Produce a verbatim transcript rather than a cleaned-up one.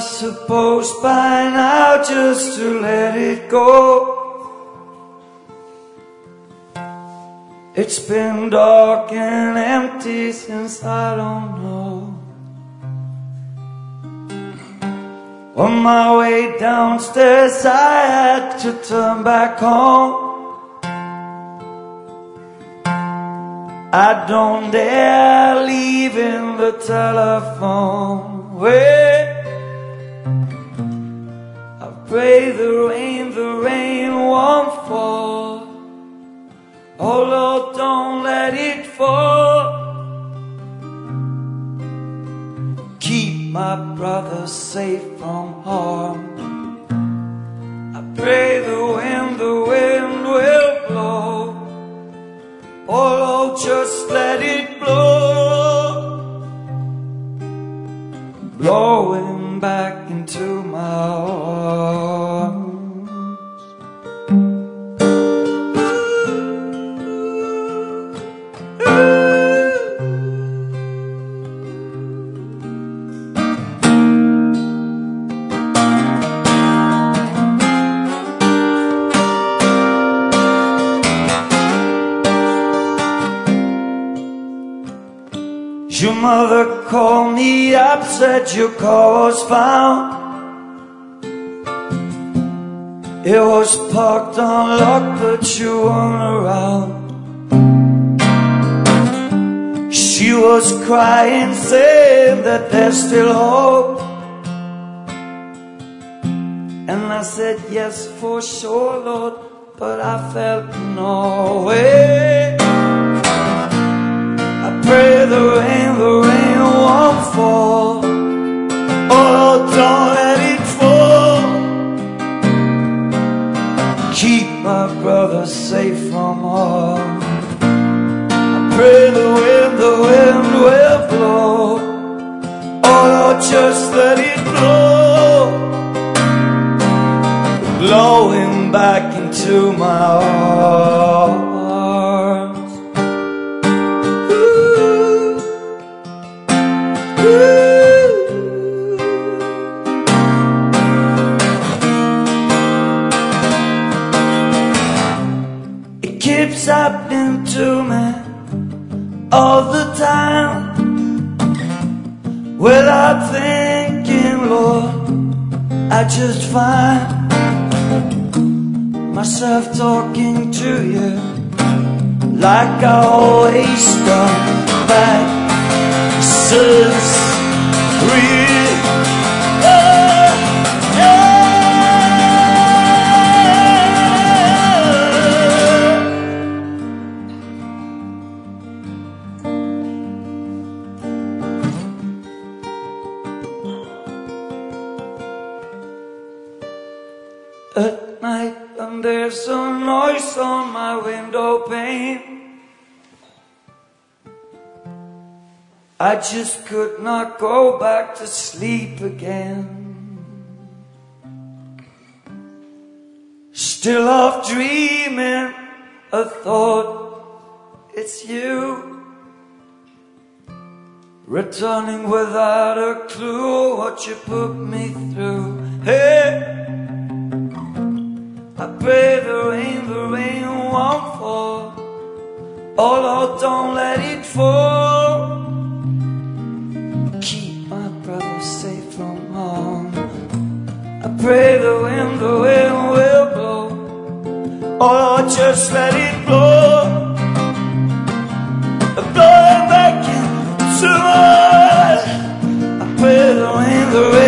supposed by now just to let it go. It's been dark and empty since I don't know. On my way downstairs I had to turn back home. I don't dare leave in the telephone. Wait, I pray the rain, the rain won't fall. Oh Lord, don't let it fall. Keep my brother safe from harm. I pray the wind, the wind will blow. Oh Lord, just let it blow. Blowing back into my arms. Your mother called me up, said your car was found. It was parked unlocked, but you weren't around. She was crying, saying that there's still hope. And I said yes, for sure, Lord, but I felt no way. I pray the rain, the rain won't fall. Oh, don't let it fall. Keep my brother safe from harm. I pray the wind, the wind will blow. Oh, Lord, just let it blow. Blowing back into my arms. It keeps happening to me all the time, without thinking, Lord, I just find myself talking to you like I always done back since we at night, and there's a noise on my window pane. I just could not go back to sleep again. Still off dreaming a thought, it's you, returning without a clue what you put me through. Hey, I pray the rain, the rain won't fall. Oh Lord, don't let it fall. Keep my brother safe from harm. I pray the wind, the wind will blow. Oh Lord, just let it blow. Blowing back into my life. I pray the rain, the rain